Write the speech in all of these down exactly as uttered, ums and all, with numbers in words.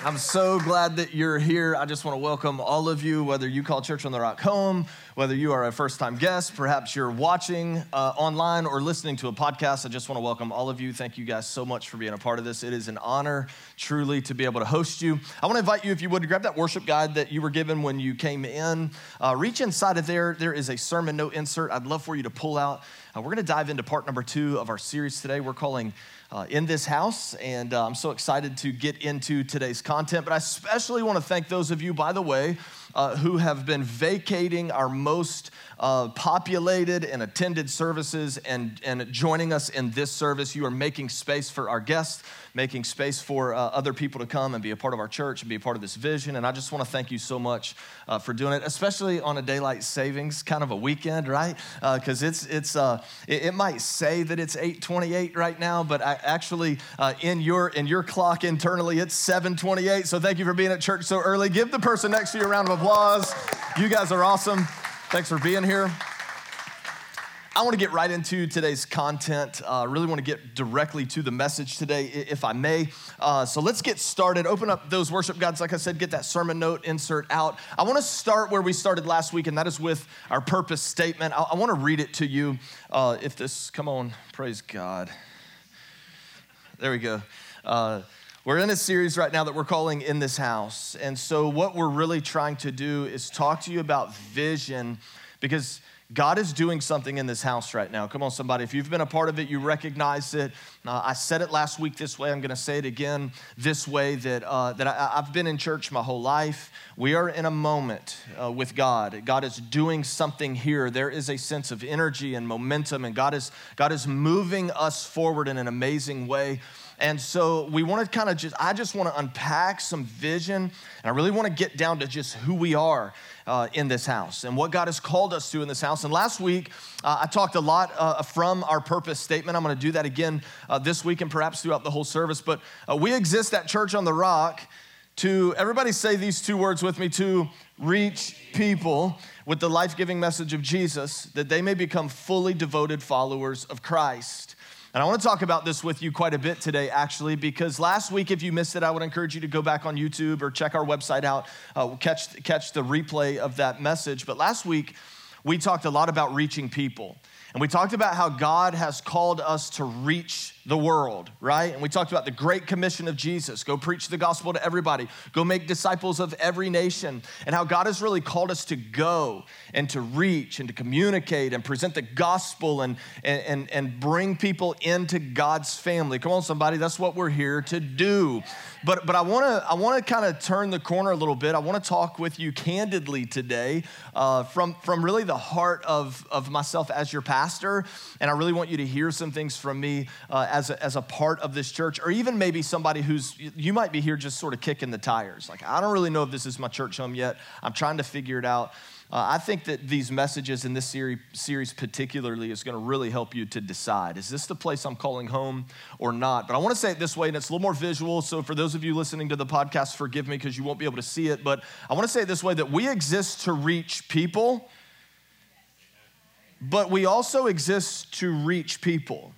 I'm so glad that you're here. I just want to welcome all of you, whether you call Church on the Rock home, whether you are a first-time guest, perhaps you're watching uh, online or listening to a podcast. I just want to welcome all of you. Thank you guys so much for being a part of this. It is an honor, truly, to be able to host you. I want to invite you, if you would, to grab that worship guide that you were given when you came in. Uh, reach inside of there. There is a sermon note insert I'd love for you to pull out. Uh, we're going to dive into part number two of our series today. We're calling Uh, in this house, and uh, I'm so excited to get into today's content, but I especially want to thank those of you, by the way, uh, who have been vacating our most uh, populated and attended services and, and joining us in this service. You are making space for our guests, making space for uh, other people to come and be a part of our church and be a part of this vision, and I just want to thank you so much uh, for doing it, especially on a daylight savings kind of a weekend, right? Because uh, it's, it's uh, it, it might say that it's eight twenty-eight right now, but I actually uh, in your in your clock internally, it's seven twenty-eight, so thank you for being at church so early. Give the person next to you a round of applause. You guys are awesome. Thanks for being here. I want to get right into today's content. I uh, really want to get directly to the message today, if I may. Uh, so let's get started. Open up those worship guides. Like I said, get that sermon note insert out. I want to start where we started last week, and that is with our purpose statement. I, I want to read it to you. Uh, if this, come on, praise God. There we go. Uh, we're in a series right now that we're calling In This House. And so what we're really trying to do is talk to you about vision, because God is doing something in this house right now. Come on, somebody. If you've been a part of it, you recognize it. Uh, I said it last week this way. I'm going to say it again this way, that uh, that I, I've been in church my whole life. We are in a moment uh, with God. God is doing something here. There is a sense of energy and momentum, and God is God is moving us forward in an amazing way. And so we want to kind of just, I just want to unpack some vision, and I really want to get down to just who we are uh, in this house and what God has called us to in this house. And last week, uh, I talked a lot uh, from our purpose statement. I'm going to do that again uh, this week and perhaps throughout the whole service. But uh, we exist at Church on the Rock to, everybody say these two words with me, to reach people with the life-giving message of Jesus, that they may become fully devoted followers of Christ. And I want to talk about this with you quite a bit today, actually, because last week, if you missed it, I would encourage you to go back on YouTube or check our website out, uh, catch, catch the replay of that message. But last week, we talked a lot about reaching people. And we talked about how God has called us to reach the world, right? And we talked about the great commission of Jesus. Go preach the gospel to everybody. Go make disciples of every nation. And how God has really called us to go and to reach and to communicate and present the gospel and, and, and bring people into God's family. Come on, somebody. That's what we're here to do. But, but I want to I want to kind of turn the corner a little bit. I want to talk with you candidly today uh, from, from really the heart of, of myself as your pastor. And I really want you to hear some things from me uh, as a, as a part of this church, or even maybe somebody who's, you might be here just sort of kicking the tires. Like, I don't really know if this is my church home yet. I'm trying to figure it out. Uh, I think that these messages in this series, series particularly is going to really help you to decide, is this the place I'm calling home or not? But I want to say it this way, and it's a little more visual, so for those of you listening to the podcast, forgive me because you won't be able to see it, but I want to say it this way, that we exist to reach people, but we also exist to reach people.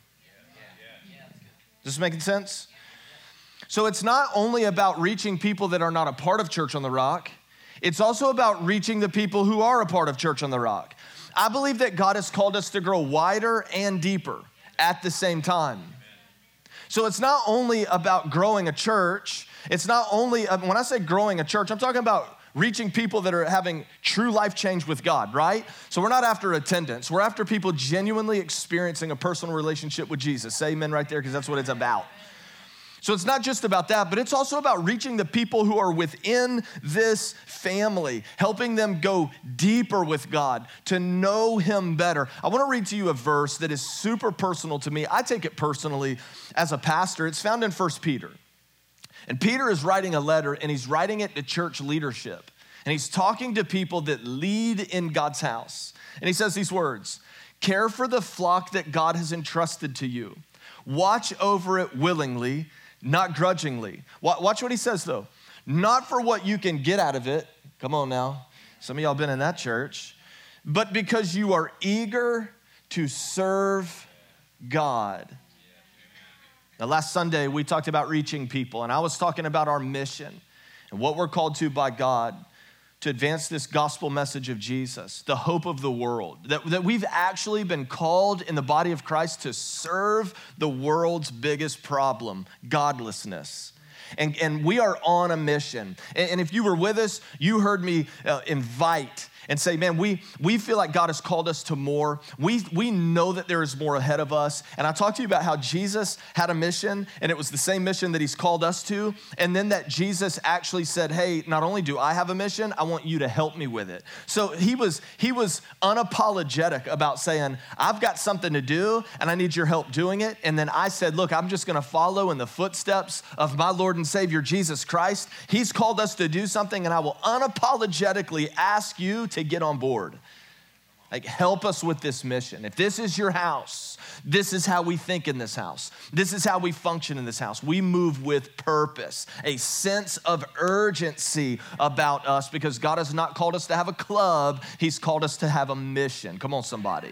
Is this making sense? So it's not only about reaching people that are not a part of Church on the Rock, it's also about reaching the people who are a part of Church on the Rock. I believe that God has called us to grow wider and deeper at the same time. So it's not only about growing a church. It's not only, when I say growing a church, I'm talking about reaching people that are having true life change with God, right? So we're not after attendance. We're after people genuinely experiencing a personal relationship with Jesus. Say amen right there, because that's what it's about. So it's not just about that, but it's also about reaching the people who are within this family, helping them go deeper with God, to know Him better. I want to read to you a verse that is super personal to me. I take it personally as a pastor. It's found in First Peter. And Peter is writing a letter, and he's writing it to church leadership. And he's talking to people that lead in God's house. And he says these words: care for the flock that God has entrusted to you. Watch over it willingly, not grudgingly. Watch what he says, though. Not for what you can get out of it. Come on now. Some of y'all been in that church. But because you are eager to serve God. Now, last Sunday, we talked about reaching people, and I was talking about our mission. and what we're called to by God to advance this gospel message of Jesus, the hope of the world, that, that we've actually been called in the body of Christ to serve the world's biggest problem, godlessness. And, and we are on a mission. And, and if you were with us, you heard me uh, invite and say, man, we, we feel like God has called us to more. We, we know that there is more ahead of us. And I talked to you about how Jesus had a mission, and it was the same mission that he's called us to. And then that Jesus actually said, hey, not only do I have a mission, I want you to help me with it. So he was, he was unapologetic about saying, I've got something to do, and I need your help doing it. And then I said, look, I'm just gonna follow in the footsteps of my Lord and Savior, Jesus Christ. He's called us to do something, and I will unapologetically ask you to get on board. Like, help us with this mission. If this is your house, this is how we think in this house. This is how we function in this house. We move with purpose, a sense of urgency about us, because God has not called us to have a club. He's called us to have a mission. Come on, somebody.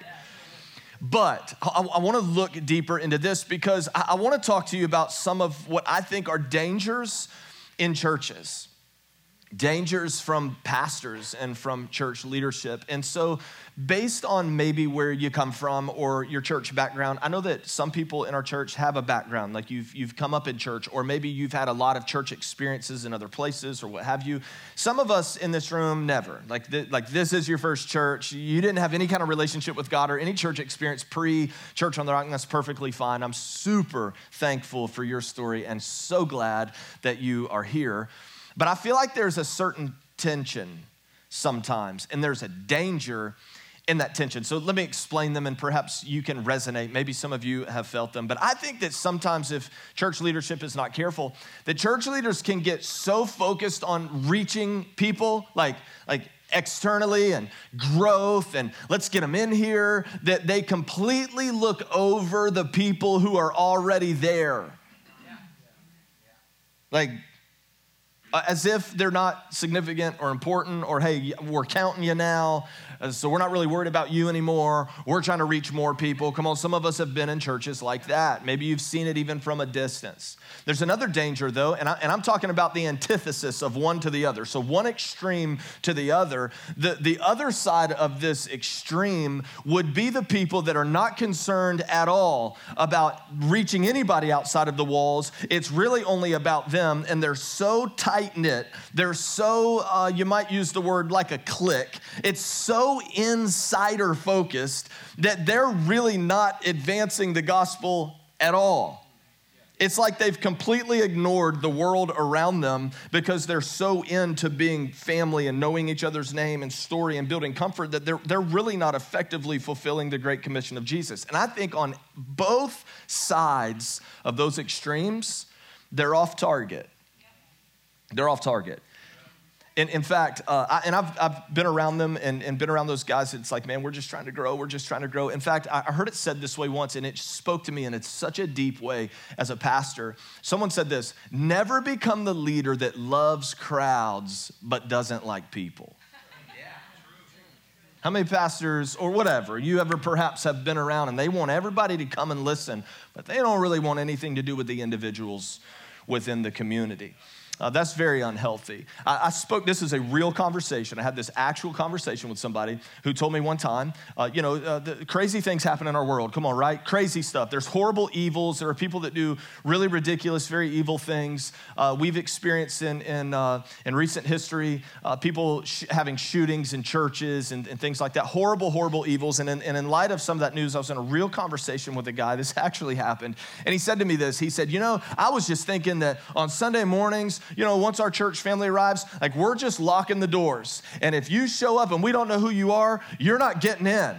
But I, I want to look deeper into this, because I, I want to talk to you about some of what I think are dangers in churches. Dangers from pastors and from church leadership. And so based on maybe where you come from or your church background, I know that some people in our church have a background, like you've you've come up in church, or maybe you've had a lot of church experiences in other places or what have you. Some of us in this room never. Like, th- like this is your first church. You didn't have any kind of relationship with God or any church experience pre-Church on the Rock, and that's perfectly fine. I'm super thankful for your story and so glad that you are here. But I feel like there's a certain tension sometimes, and there's a danger in that tension. So let me explain them, and perhaps you can resonate. Maybe some of you have felt them. But I think that sometimes if church leadership is not careful, the church leaders can get so focused on reaching people, like, like externally and growth, and let's get them in here, that they completely look over the people who are already there. Like, Uh, as if they're not significant or important, or hey, we're counting you now, uh, so we're not really worried about you anymore. We're trying to reach more people. Come on, some of us have been in churches like that. Maybe you've seen it even from a distance. There's another danger, though, and, I, and I'm talking about the antithesis of one to the other. So one extreme to the other. The, the other side of this extreme would be the people that are not concerned at all about reaching anybody outside of the walls. It's really only about them, and they're so tight-knit. They're so, uh, you might use the word like a clique. It's so insider-focused that they're really not advancing the gospel at all. It's like they've completely ignored the world around them because they're so into being family and knowing each other's name and story and building comfort that they're, they're really not effectively fulfilling the Great Commission of Jesus. And I think on both sides of those extremes, they're off target. They're off target. In, in fact, uh, I, and I've, I've been around them and, and been around those guys. It's like, man, we're just trying to grow. We're just trying to grow. In fact, I, I heard it said this way once, and it spoke to me in it's such a deep way as a pastor. Someone said this: never become the leader that loves crowds but doesn't like people. How many pastors or whatever you ever perhaps have been around and they want everybody to come and listen, but they don't really want anything to do with the individuals within the community? Uh, that's very unhealthy. I, I spoke, this is a real conversation. I had this actual conversation with somebody who told me one time, uh, you know, uh, the crazy things happen in our world. Come on, right? Crazy stuff. There's horrible evils. There are people that do really ridiculous, very evil things. Uh, we've experienced in in, uh, in recent history, uh, people sh- having shootings in churches and, and things like that. Horrible, horrible evils. And in, and in light of some of that news, I was in a real conversation with a guy. This actually happened. And he said to me this. He said, you know, I was just thinking that on Sunday mornings, you know, once our church family arrives, like we're just locking the doors. And if you show up and we don't know who you are, you're not getting in.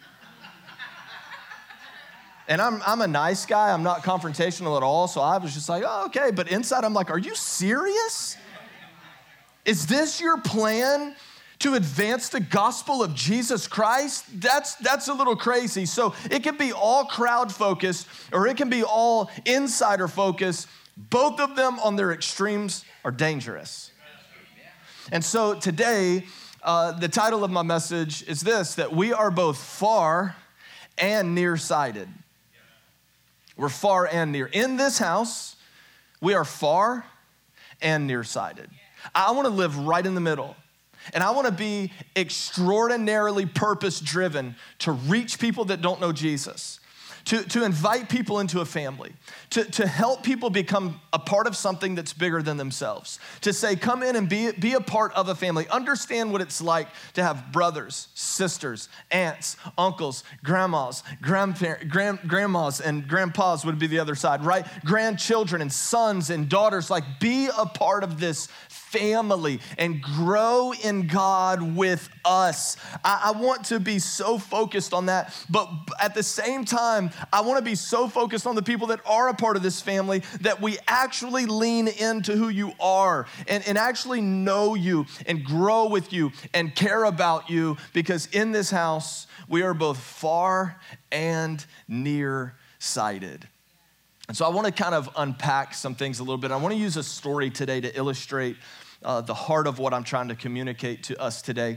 And I'm I'm a nice guy. I'm not confrontational at all. So I was just like, oh, okay. But inside I'm like, are you serious? Is this your plan to advance the gospel of Jesus Christ? That's, that's a little crazy. So it can be all crowd focused or it can be all insider focused. Both of them on their extremes are dangerous. And so today, uh, the title of my message is this: that we are both far and nearsighted. We're far and near. In this house, we are far and nearsighted. I want to live right in the middle. And I want to be extraordinarily purpose-driven to reach people that don't know Jesus, to, to invite people into a family, to, to help people become a part of something that's bigger than themselves, to say, come in and be, be a part of a family. Understand what it's like to have brothers, sisters, aunts, uncles, grandmas, grandparents, grand, grandmas, and grandpas would be the other side, right? Grandchildren and sons and daughters. Like, be a part of this family and grow in God with us. I, I want to be so focused on that, but at the same time, I want to be so focused on the people that are a part of this family that we actually lean into who you are and, and actually know you and grow with you and care about you, because in this house, we are both far and near-sighted. And so I want to kind of unpack some things a little bit. I want to use a story today to illustrate uh, the heart of what I'm trying to communicate to us today.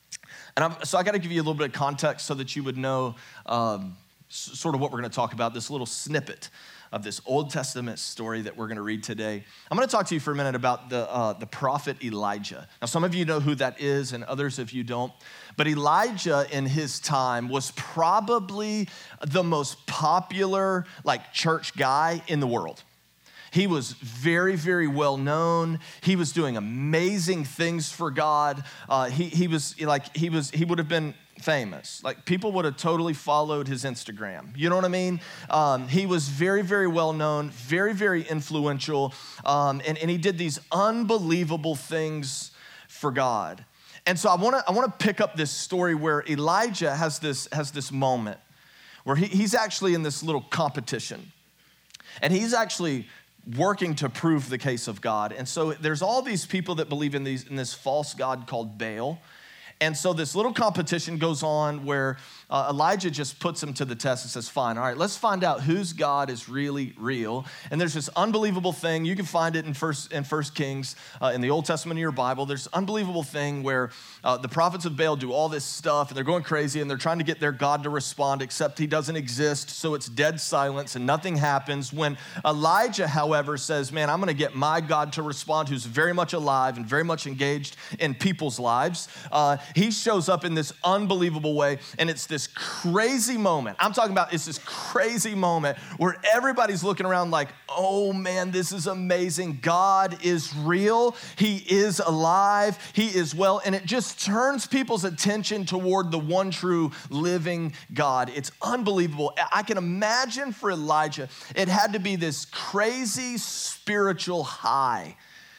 And I'm, so I got to give you a little bit of context so that you would know um, s- sort of what we're going to talk about, this little snippet of this Old Testament story that we're going to read today. I'm going to talk to you for a minute about the, uh, the prophet Elijah. Now, some of you know who that is and others of you don't. But Elijah in his time was probably the most popular like church guy in the world. He was very, very well known. He was doing amazing things for God. Uh, he, he was like, he was, he would have been famous. Like, people would have totally followed his Instagram. You know what I mean? Um, he was very, very well known, very, very influential. Um, and, and he did these unbelievable things for God. And so I want to I want to pick up this story where Elijah has this has this moment where he, he's actually in this little competition, and he's actually working to prove the case of God. And so there's all these people that believe in these in this false god called Baal. And so this little competition goes on where uh, Elijah just puts him to the test and says, fine, all right, let's find out whose God is really real. And there's this unbelievable thing. You can find it in First, in First Kings, uh, in the Old Testament of your Bible. There's this unbelievable thing where uh, the prophets of Baal do all this stuff, and they're going crazy, and they're trying to get their God to respond, except he doesn't exist, so it's dead silence, and nothing happens. When Elijah, however, says, man, I'm going to get my God to respond, who's very much alive and very much engaged in people's lives, uh, he shows up in this unbelievable way, and it's this crazy moment. I'm talking about it's this crazy moment where everybody's looking around like, oh man, this is amazing. God is real. He is alive. He is well. And it just turns people's attention toward the one true living God. It's unbelievable. I can imagine for Elijah, it had to be this crazy spiritual high.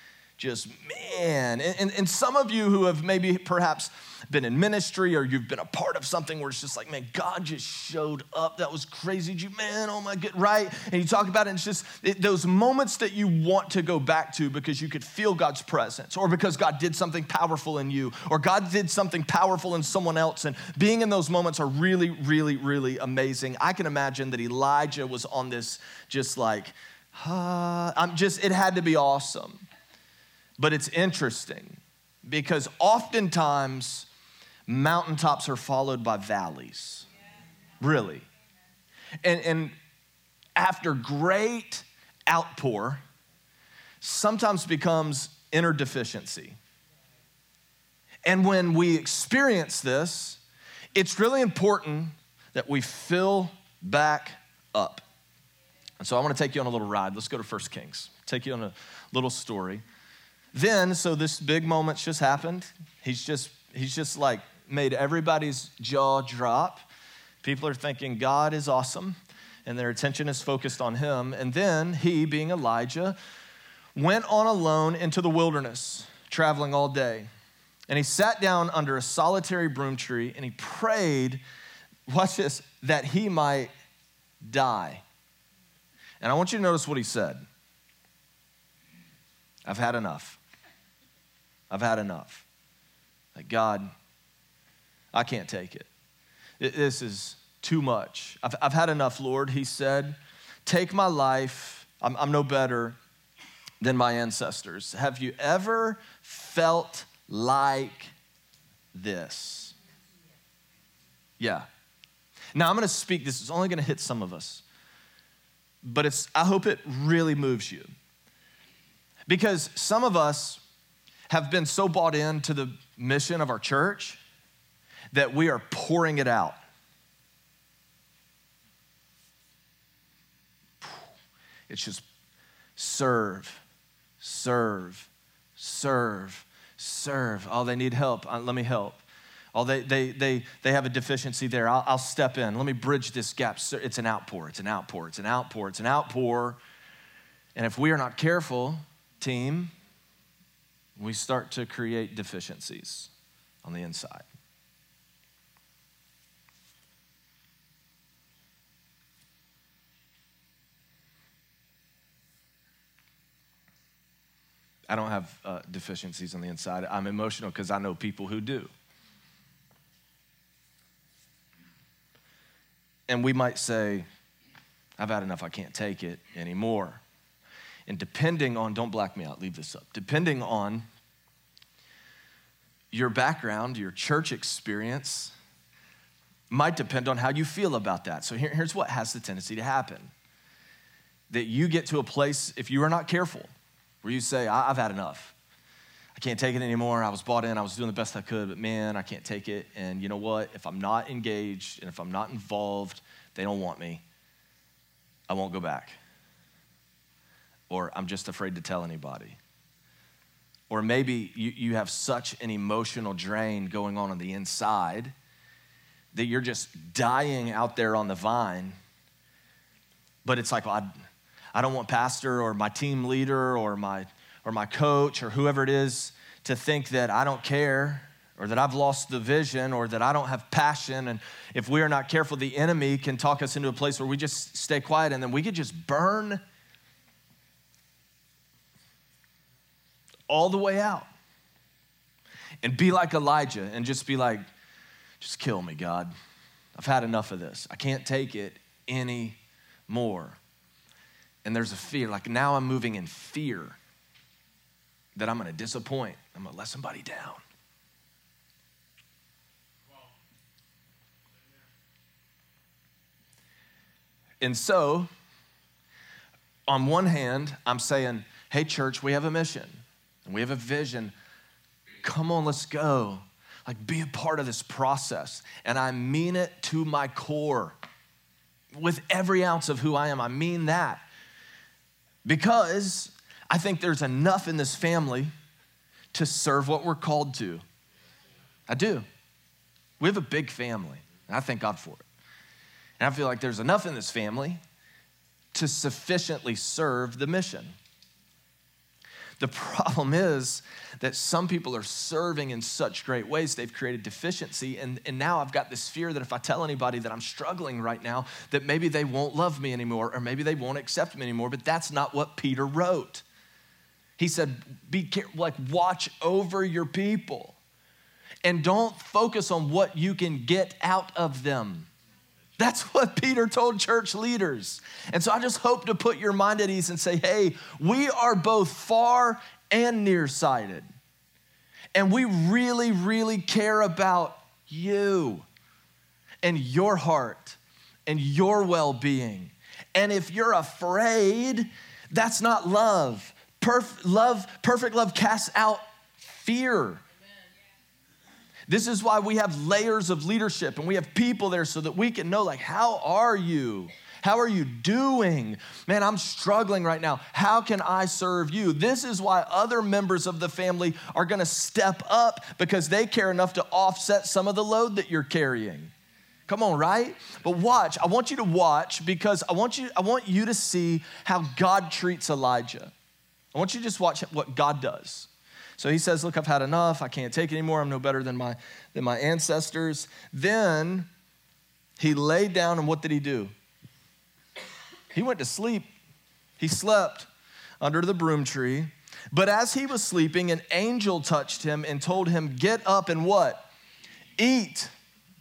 Just, man. And, and, and some of you who have maybe perhaps been in ministry, or you've been a part of something where it's just like, man, God just showed up. That was crazy. You, man, oh my God, right? And you talk about it, and it's just it, those moments that you want to go back to because you could feel God's presence, or because God did something powerful in you, or God did something powerful in someone else. And being in those moments are really, really, really amazing. I can imagine that Elijah was on this just like, uh, I'm just, it had to be awesome. But it's interesting because oftentimes mountaintops are followed by valleys, really. And, and after great outpour, sometimes becomes inner deficiency. And when we experience this, it's really important that we fill back up. And so I want to take you on a little ride. Let's go to First Kings. Take you on a little story. Then, so this big moment's just happened. He's just, he's just like made everybody's jaw drop. People are thinking God is awesome, and their attention is focused on him. And then he, being Elijah, went on alone into the wilderness, traveling all day. And he sat down under a solitary broom tree, and he prayed, watch this, that he might die. And I want you to notice what he said. I've had enough. I've had enough. Like, God, I can't take it. This is too much. I've, I've had enough, Lord. He said, take my life. I'm, I'm no better than my ancestors. Have you ever felt like this? Yeah. Now I'm going to speak. This is only going to hit some of us, but it's. I hope it really moves you. Because some of us, have been so bought into the mission of our church that we are pouring it out. It's just serve, serve, serve, serve. Oh, they need help. Uh, let me help. Oh, they they they they have a deficiency there. I'll, I'll step in. Let me bridge this gap. It's an outpour. It's an outpour. It's an outpour. It's an outpour. And if we are not careful, team, we start to create deficiencies on the inside. I don't have uh, deficiencies on the inside. I'm emotional because I know people who do. And we might say, I've had enough, I can't take it anymore. And depending on, don't black me out, leave this up. Depending on your background, your church experience, might depend on how you feel about that. So here, here's what has the tendency to happen. That you get to a place, if you are not careful, where you say, I've had enough. I can't take it anymore. I was bought in. I was doing the best I could, but man, I can't take it. And you know what? If I'm not engaged and if I'm not involved, they don't want me. I won't go back. Or I'm just afraid to tell anybody. Or maybe you, you have such an emotional drain going on on the inside that you're just dying out there on the vine. But it's like, well, I, I don't want pastor or my team leader or my or my coach or whoever it is to think that I don't care or that I've lost the vision or that I don't have passion. And if we are not careful, the enemy can talk us into a place where we just stay quiet and then we could just burn all the way out and be like Elijah and just be like, just kill me, God. I've had enough of this. I can't take it anymore. And there's a fear, like now I'm moving in fear that I'm gonna disappoint. I'm gonna let somebody down. And so, on one hand, I'm saying, hey, church, we have a mission and we have a vision. Come on, let's go. Like, be a part of this process. And I mean it to my core. With every ounce of who I am, I mean that. Because I think there's enough in this family to serve what we're called to. I do. We have a big family, and I thank God for it. And I feel like there's enough in this family to sufficiently serve the mission. The problem is that some people are serving in such great ways, they've created deficiency, and, and now I've got this fear that if I tell anybody that I'm struggling right now, that maybe they won't love me anymore, or maybe they won't accept me anymore, but that's not what Peter wrote. He said, be careful, like watch over your people, and don't focus on what you can get out of them. That's what Peter told church leaders. And so I just hope to put your mind at ease and say, hey, we are both far and nearsighted. And we really, really care about you and your heart and your well-being. And if you're afraid, that's not love. Perf- love, perfect love casts out fear. This is why we have layers of leadership and we have people there so that we can know, like, how are you? How are you doing? Man, I'm struggling right now. How can I serve you? This is why other members of the family are gonna step up because they care enough to offset some of the load that you're carrying. Come on, right? But watch, I want you to watch because I want you, I want you to see how God treats Elijah. I want you to just watch what God does. So he says, look, I've had enough. I can't take it anymore. I'm no better than my, than my ancestors. Then he laid down, and what did he do? He went to sleep. He slept under the broom tree. But as he was sleeping, an angel touched him and told him, get up and what? Eat.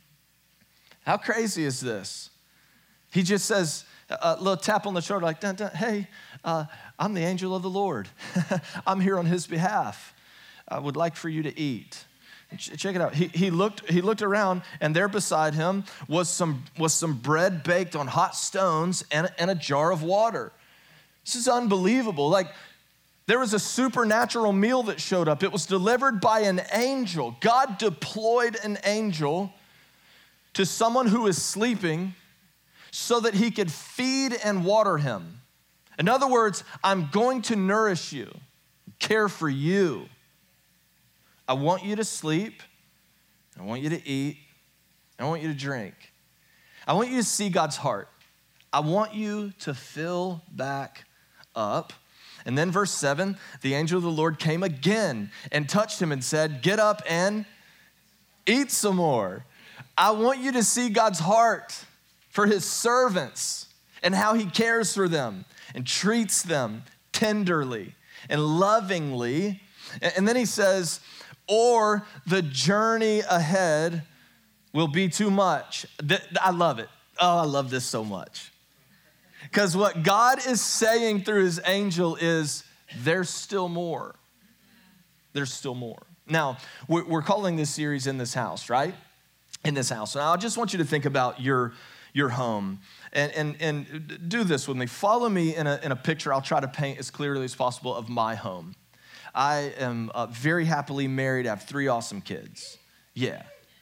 How crazy is this? He just says, a little tap on the shoulder like, dun, dun, hey, uh, I'm the angel of the Lord. I'm here on his behalf. I would like for you to eat. Check it out. He, he looked he looked around, and there beside him was some was some bread baked on hot stones and, and a jar of water. This is unbelievable. Like, There was a supernatural meal that showed up. It was delivered by an angel. God deployed an angel to someone who is sleeping so that he could feed and water him. In other words, I'm going to nourish you, care for you. I want you to sleep. I want you to eat. I want you to drink. I want you to see God's heart. I want you to fill back up. And then verse seven, the angel of the Lord came again and touched him and said, get up and eat some more. I want you to see God's heart for his servants and how he cares for them and treats them tenderly and lovingly. And then he says, or the journey ahead will be too much. I love it. Oh, I love this so much. Because what God is saying through his angel is, there's still more. There's still more. Now, we're calling this series In This House, right? In This House. Now, I just want you to think about your, your home and, and, and do this with me. Follow me in a, in a picture I'll try to paint as clearly as possible of my home. I am uh, very happily married. I have three awesome kids. Yeah.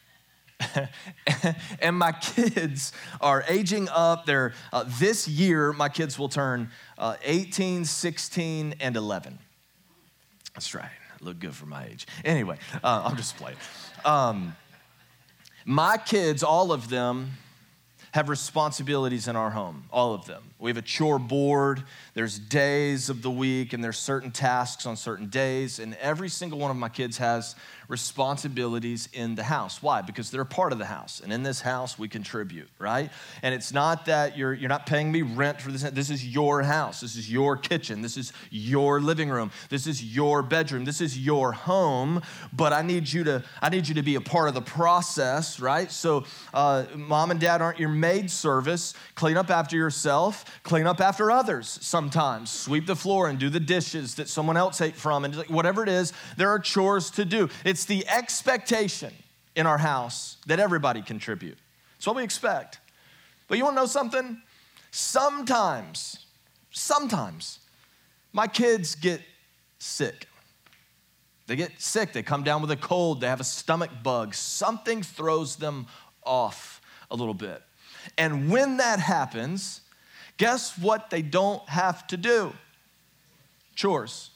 And my kids are aging up. They're uh, this year, my kids will turn uh, eighteen, sixteen, and eleven. That's right. I look good for my age. Anyway, uh, I'm just playing. Um, my kids, all of them, have responsibilities in our home, all of them. We have a chore board. There's days of the week, and there's certain tasks on certain days, and every single one of my kids has responsibilities in the house. Why? Because they're a part of the house, and in this house, we contribute, right? And it's not that you're you're not paying me rent for this. This is your house. This is your kitchen. This is your living room. This is your bedroom. This is your home, but I need you to I need you to be a part of the process, right? So uh, mom and dad aren't your maid service. Clean up after yourself. Clean up after others sometimes. Sweep the floor and do the dishes that someone else ate from, and whatever it is, there are chores to do. It's the expectation in our house that everybody contribute. It's what we expect. But you want to know something? Sometimes, sometimes, my kids get sick. They get sick. They come down with a cold. They have a stomach bug. Something throws them off a little bit. And when that happens, guess what they don't have to do? Chores.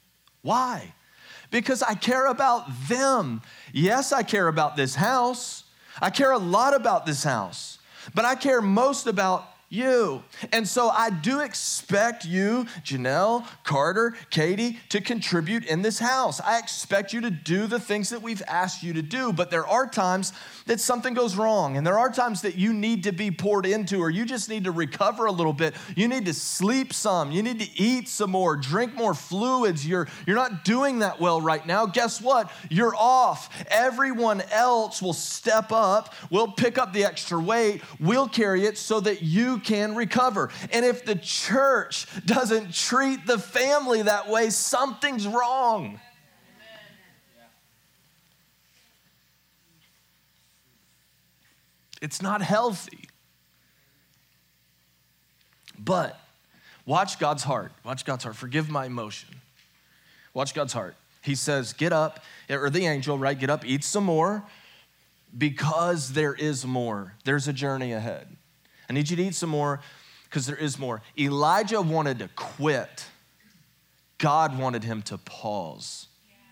Why? Because I care about them. Yes, I care about this house. I care a lot about this house, but I care most about you. And so I do expect you, Janelle, Carter, Katie, to contribute in this house. I expect you to do the things that we've asked you to do, but there are times that something goes wrong, and there are times that you need to be poured into, or you just need to recover a little bit. You need to sleep some. You need to eat some more, drink more fluids. You're, you're not doing that well right now. Guess what? You're off. Everyone else will step up. We'll pick up the extra weight. We'll carry it so that you can recover. And if the church doesn't treat the family that way, something's wrong. It's not healthy. But watch God's heart. Watch God's heart. Forgive my emotion. Watch God's heart. He says, get up, or the angel, right? Get up, eat some more, because there is more. There's a journey ahead. I need you to eat some more because there is more. Elijah wanted to quit. God wanted him to pause.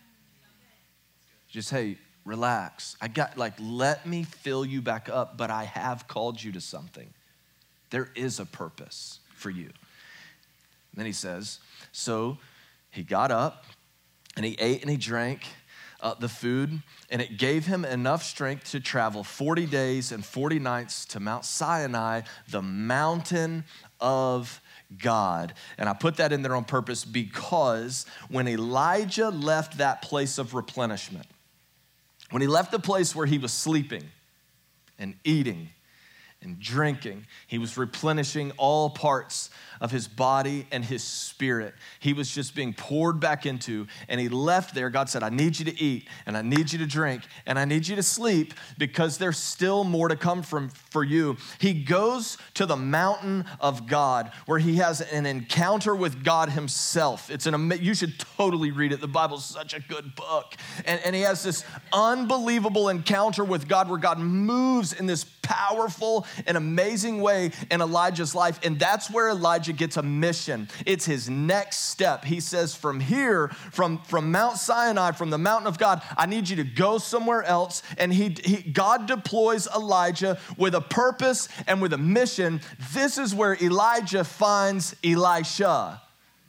Just, hey, relax. I got, like, let me fill you back up, but I have called you to something. There is a purpose for you. And then he says, so he got up and he ate and he drank Uh, the food, and it gave him enough strength to travel forty days and forty nights to Mount Sinai, the mountain of God. And I put that in there on purpose because when Elijah left that place of replenishment, when he left the place where he was sleeping and eating and drinking. He was replenishing all parts of his body and his spirit. He was just being poured back into, and he left there. God said, I need you to eat, and I need you to drink, and I need you to sleep, because there's still more to come from for you. He goes to the mountain of God, where he has an encounter with God himself. It's an you should totally read it. The Bible's such a good book. And, and he has this unbelievable encounter with God, where God moves in this powerful and amazing way in Elijah's life. And that's where Elijah gets a mission. It's his next step. He says, from here, from, from Mount Sinai, from the mountain of God, I need you to go somewhere else. And he, he God deploys Elijah with a purpose and with a mission. This is where Elijah finds Elisha.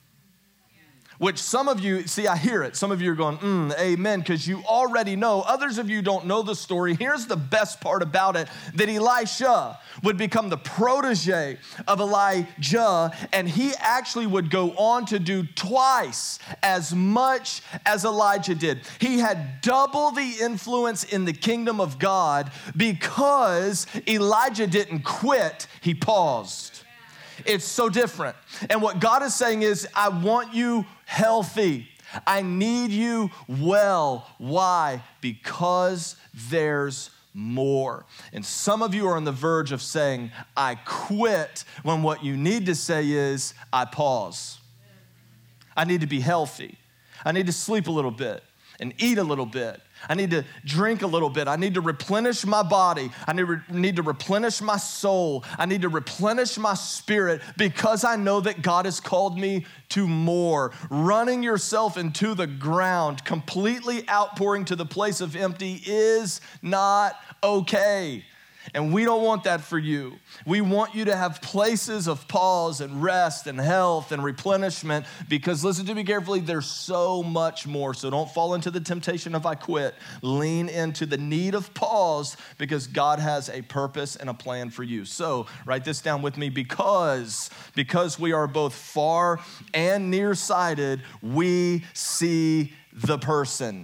Which some of you, see, I hear it. Some of you are going, mm, amen, because you already know. Others of you don't know the story. Here's the best part about it, that Elisha would become the protege of Elijah, and he actually would go on to do twice as much as Elijah did. He had double the influence in the kingdom of God because Elijah didn't quit, he paused. It's so different. And what God is saying is, I want you healthy. I need you well. Why? Because there's more. And some of you are on the verge of saying, I quit, when what you need to say is, I pause. I need to be healthy. I need to sleep a little bit and eat a little bit. I need to drink a little bit. I need to replenish my body. I need, re- need to replenish my soul. I need to replenish my spirit, because I know that God has called me to more. Running yourself into the ground, completely outpouring to the place of empty, is not okay. And we don't want that for you. We want you to have places of pause and rest and health and replenishment, because listen to me carefully, there's so much more. So don't fall into the temptation of I quit. Lean into the need of pause, because God has a purpose and a plan for you. So write this down with me. Because, because we are both far and nearsighted, we see the person.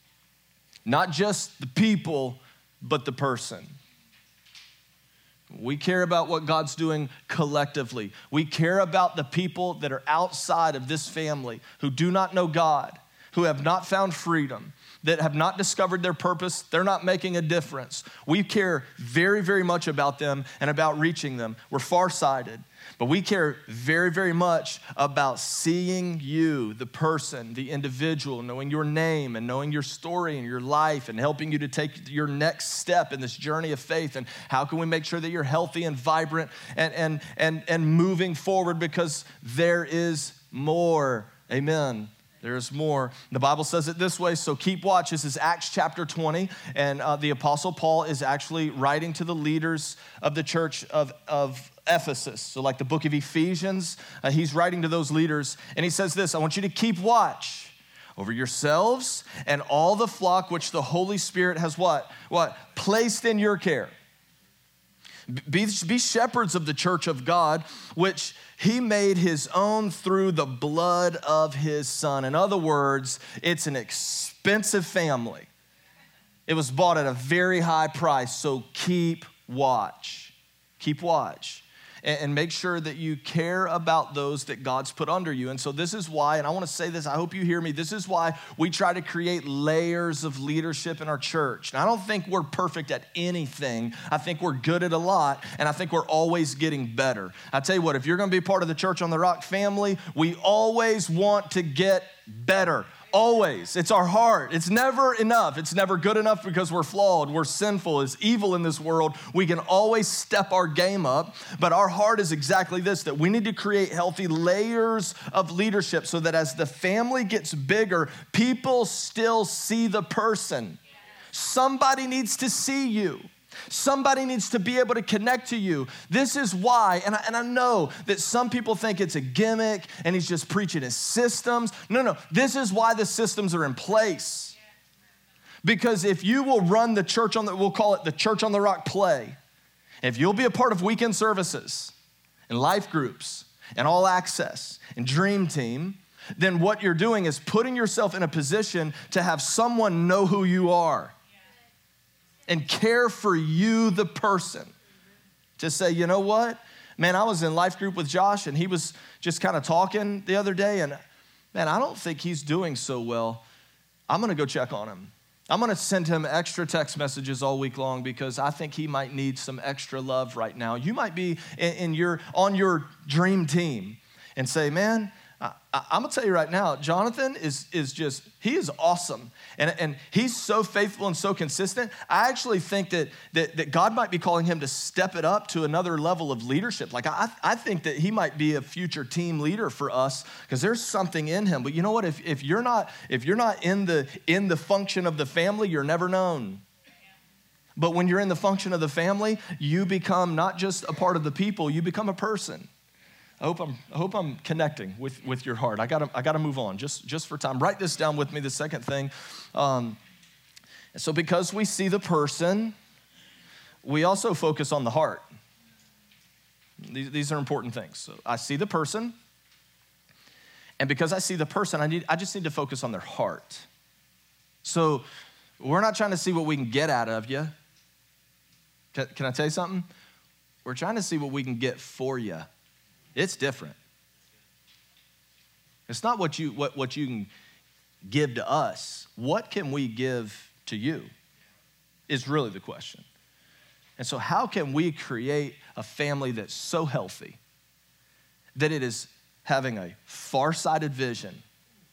Not just the people, but the person. We care about what God's doing collectively. We care about the people that are outside of this family, who do not know God, who have not found freedom, that have not discovered their purpose. They're not making a difference. We care very, very much about them and about reaching them. We're farsighted, but we care very, very much about seeing you, the person, the individual, knowing your name and knowing your story and your life, and helping you to take your next step in this journey of faith. And how can we make sure that you're healthy and vibrant and, and, and, and moving forward, because there is more. Amen. There's more. The Bible says it this way, so keep watch. This is Acts chapter twenty, and uh, the Apostle Paul is actually writing to the leaders of the church of, of Ephesus. So like the book of Ephesians, uh, he's writing to those leaders, and he says this, I want you to keep watch over yourselves and all the flock which the Holy Spirit has what? What? Placed in your care. Be, be shepherds of the church of God, which he made his own through the blood of his son. In other words, it's an expensive family. It was bought at a very high price, so keep watch. Keep watch. And make sure that you care about those that God's put under you. And so this is why, and I want to say this, I hope you hear me, this is why we try to create layers of leadership in our church. And I don't think we're perfect at anything. I think we're good at a lot, and I think we're always getting better. I tell you what, if you're going to be part of the Church on the Rock family, we always want to get better. Always. It's our heart. It's never enough. It's never good enough, because we're flawed. We're sinful. There's evil in this world. We can always step our game up, but our heart is exactly this, that we need to create healthy layers of leadership, so that as the family gets bigger, people still see the person. Somebody needs to see you. Somebody needs to be able to connect to you. This is why, and I, and I know that some people think it's a gimmick and he's just preaching his systems. No, no, this is why the systems are in place. Because if you will run the church on the, we'll call it the Church on the Rock play, if you'll be a part of weekend services and life groups and all access and dream team, then what you're doing is putting yourself in a position to have someone know who you are and care for you, the person. to say, you know what? Man, I was in life group with Josh and he was just kind of talking the other day and man, I don't think he's doing so well. I'm gonna go check on him. I'm gonna send him extra text messages all week long because I think he might need some extra love right now. You might be in, in your on your dream team and say, man, I, I, I'm gonna tell you right now, Jonathan is, is just, he is awesome. And, and he's so faithful and so consistent. I actually think that, that, that God might be calling him to step it up to another level of leadership. Like I, I think that he might be a future team leader for us because there's something in him. But you know what? If, if you're not, if you're not in the, in the function of the family, you're never known. But when you're in the function of the family, you become not just a part of the people, you become a person. I hope I'm, I hope I'm connecting with, with your heart. I gotta, I gotta move on just, just for time. Write this down with me, the second thing. Um, so because we see the person, we also focus on the heart. These, these are important things. So I see the person, and because I see the person, I need, I just need to focus on their heart. So we're not trying to see what we can get out of you. Can, can I tell you something? We're trying to see what we can get for you. It's different. It's not what you what, what you can give to us. What can we give to you is really the question. And so how can we create a family that's so healthy that it is having a far-sighted vision,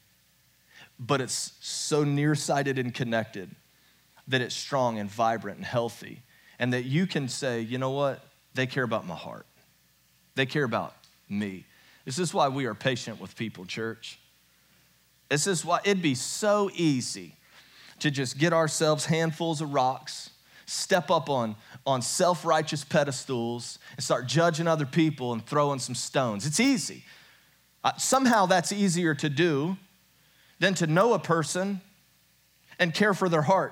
but it's so nearsighted and connected that it's strong and vibrant and healthy, and that you can say, you know what? They care about my heart. They care about me. This is why we are patient with people, church. This is why it'd be so easy to just get ourselves handfuls of rocks, step up on, on self-righteous pedestals and start judging other people and throwing some stones. It's easy. Uh, somehow that's easier to do than to know a person and care for their heart.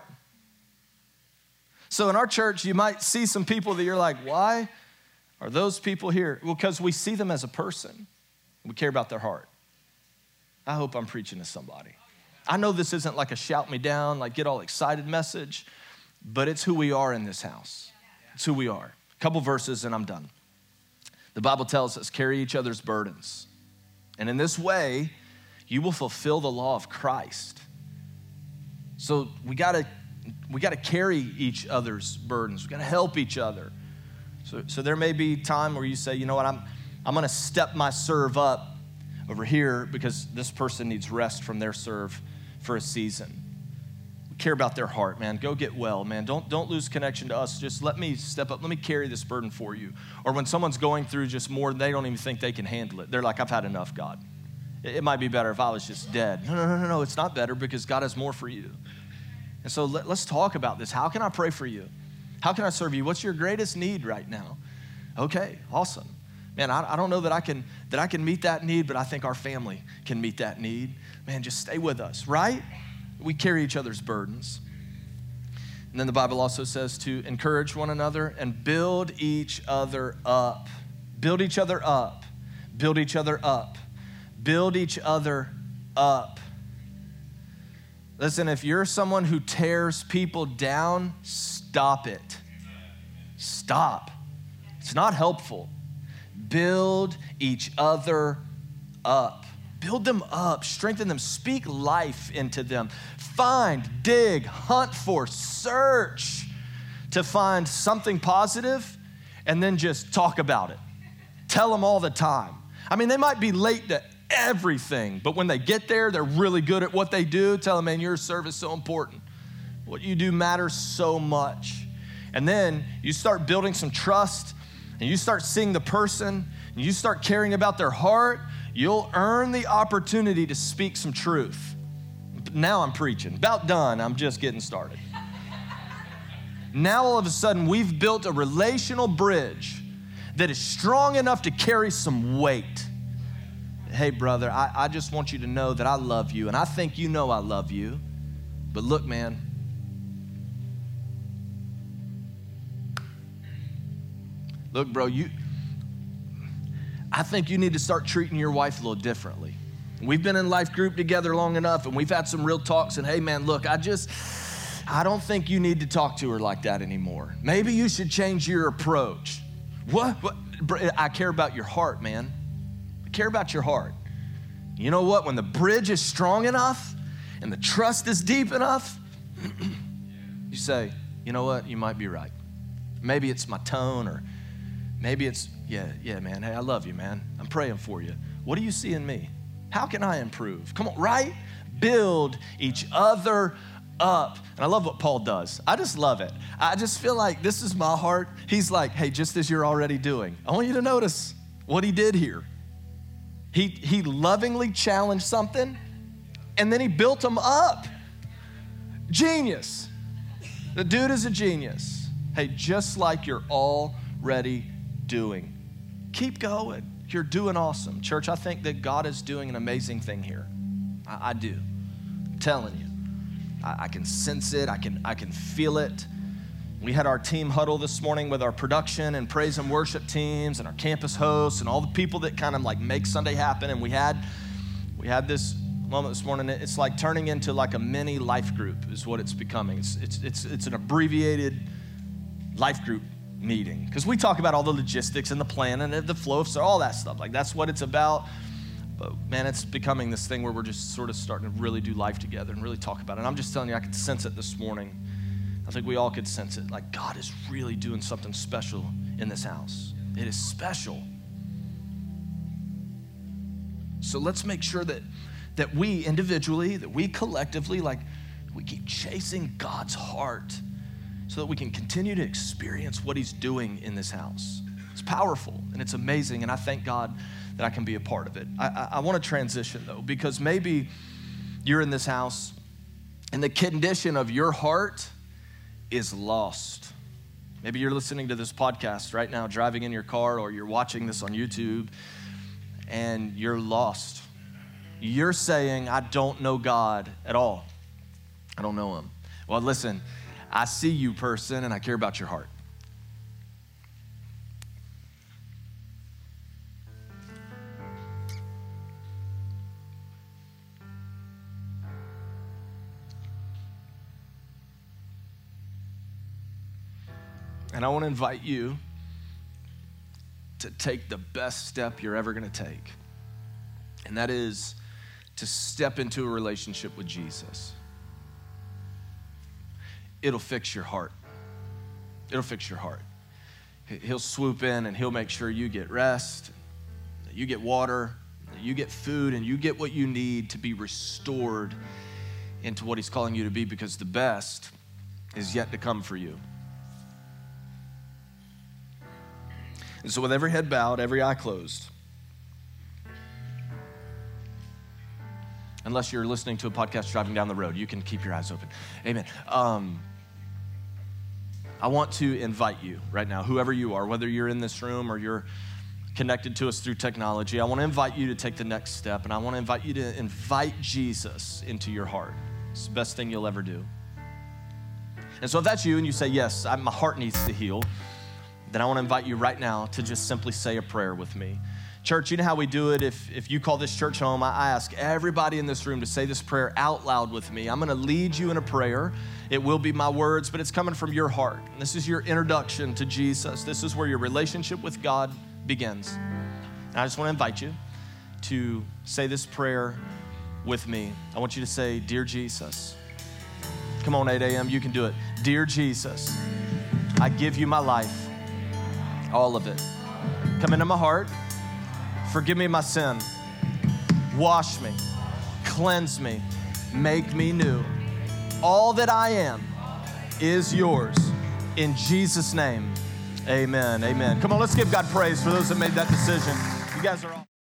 So in our church, you might see some people that you're like, why are those people here? Well, because we see them as a person. We care about their heart. I hope I'm preaching to somebody. I know this isn't like a shout me down, like get all excited message, but it's who we are in this house. It's who we are. A couple verses and I'm done. The Bible tells us, carry each other's burdens. And in this way, you will fulfill the law of Christ. So we gotta, we gotta carry each other's burdens. We gotta help each other. So, so there may be time where you say, you know what, I'm, I'm gonna step my serve up over here because this person needs rest from their serve for a season. We care about their heart, man. Go get well, man. Don't, don't lose connection to us. Just let me step up. Let me carry this burden for you. Or when someone's going through just more, they don't even think they can handle it. They're like, I've had enough, God. It, it might be better if I was just dead. No, no, no, no, no. It's not better because God has more for you. And so let, let's talk about this. How can I pray for you? How can I serve you? What's your greatest need right now? Okay, awesome. Man, I, I don't know that I can that I can meet that need, but I think our family can meet that need. Man, just stay with us, right? We carry each other's burdens. And then the Bible also says to encourage one another and build each other up. Build each other up. Build each other up. Build each other up. Listen, if you're someone who tears people down, stop it. Stop. It's not helpful. Build each other up. Build them up. Strengthen them. Speak life into them. Find, dig, hunt for, search to find something positive and then just talk about it. Tell them all the time. I mean, they might be late to everything, but when they get there, they're really good at what they do. Tell them, man, your service is so important. What you do matters so much. And then you start building some trust and you start seeing the person and you start caring about their heart, you'll earn the opportunity to speak some truth. Now I'm preaching. About done. I'm just getting started. Now all of a sudden we've built a relational bridge that is strong enough to carry some weight. Hey, brother, I, I just want you to know that I love you, and I think you know I love you. But look, man, look, bro, you, I think you need to start treating your wife a little differently. We've been in life group together long enough, and we've had some real talks, and hey, man, look, I just, I don't think you need to talk to her like that anymore. Maybe you should change your approach. What? what? I care about your heart, man. I care about your heart. You know what? When the bridge is strong enough and the trust is deep enough, you say, you know what? You might be right. Maybe it's my tone, or maybe it's, yeah, yeah, man. Hey, I love you, man. I'm praying for you. What do you see in me? How can I improve? Come on, right? Build each other up. And I love what Paul does. I just love it. I just feel like this is my heart. He's like, hey, just as you're already doing, I want you to notice what he did here. He, he lovingly challenged something, and then he built them up. Genius. The dude is a genius. Hey, just like you're already doing. Keep going. You're doing awesome. Church, I think that God is doing an amazing thing here. I, I do. I'm telling you. I, I can sense it. I can, I can feel it. We had our team huddle this morning with our production and praise and worship teams and our campus hosts and all the people that kind of like make Sunday happen. And we had, we had this moment this morning. It's like turning into like a mini life group is what it's becoming. It's, it's, it's, it's an abbreviated life group meeting, because we talk about all the logistics and the plan and the flow of all that stuff. Like that's what it's about. But man, it's becoming this thing where we're just sort of starting to really do life together and really talk about it. And I'm just telling you, I could sense it this morning. I think we all could sense it. Like God is really doing something special in this house. It is special. So let's make sure that that we individually, that we collectively, like we keep chasing God's heart so that we can continue to experience what he's doing in this house. It's powerful and it's amazing, and I thank God that I can be a part of it. I, I, I want to transition though, because maybe you're in this house and the condition of your heart is lost. Maybe you're listening to this podcast right now, driving in your car, or you're watching this on YouTube, and you're lost. You're saying, I don't know God at all. I don't know him. Well, listen, I see you, person, and I care about your heart. And I want to invite you to take the best step you're ever going to take. And that is to step into a relationship with Jesus. It'll fix your heart. It'll fix your heart. He'll swoop in and he'll make sure you get rest, that you get water, that you get food, and you get what you need to be restored into what he's calling you to be, because the best is yet to come for you. And so with every head bowed, every eye closed, unless you're listening to a podcast driving down the road, you can keep your eyes open. Amen. Um, I want to invite you right now, whoever you are, whether you're in this room or you're connected to us through technology, I want to invite you to take the next step, and I want to invite you to invite Jesus into your heart. It's the best thing you'll ever do. And so if that's you and you say, yes, I, my heart needs to heal, then I want to invite you right now to just simply say a prayer with me. Church, you know how we do it. If, if you call this church home, I, I ask everybody in this room to say this prayer out loud with me. I'm going to lead you in a prayer. It will be my words, but it's coming from your heart. This is your introduction to Jesus. This is where your relationship with God begins. And I just want to invite you to say this prayer with me. I want you to say, Dear Jesus. Come on, eight a.m., you can do it. Dear Jesus, I give you my life. All of it. Come into my heart. Forgive me my sin. Wash me. Cleanse me. Make me new. All that I am is yours. In Jesus' name, amen. Amen. Come on, let's give God praise for those that made that decision. You guys are all.